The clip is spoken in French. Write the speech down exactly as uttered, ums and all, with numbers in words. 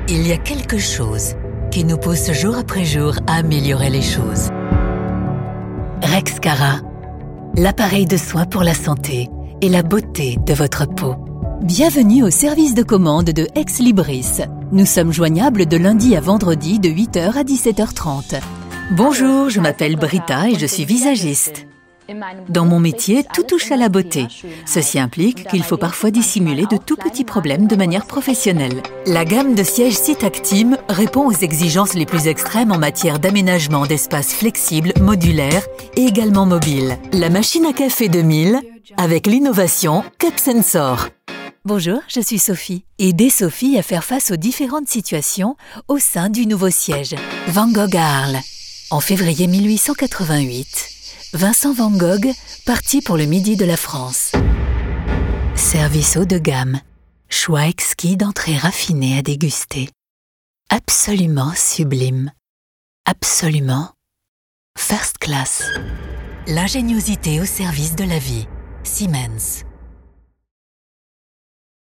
Il y a quelque chose qui nous pousse jour après jour à améliorer les choses. Rexcara, l'appareil de soins pour la santé et la beauté de votre peau. Bienvenue au service de commande de Ex Libris. Nous sommes joignables de lundi à vendredi de huit heures à dix-sept heures trente. Bonjour, je m'appelle Britta et je suis visagiste. Dans mon métier, tout touche à la beauté. Ceci implique qu'il faut parfois dissimuler de tout petits problèmes de manière professionnelle. La gamme de sièges Sitactim répond aux exigences les plus extrêmes en matière d'aménagement d'espaces flexibles, modulaires et également mobiles. La machine à café deux mille avec l'innovation Cup Sensor. Bonjour, je suis Sophie. Aidez Sophie à faire face aux différentes situations au sein du nouveau siège. Van Gogh à Arles. En février mille huit cent quatre-vingt-huit, Vincent Van Gogh partit pour le midi de la France. Service haut de gamme, choix exquis d'entrées raffinées à déguster. Absolument sublime. Absolument first class. L'ingéniosité au service de la vie. Siemens.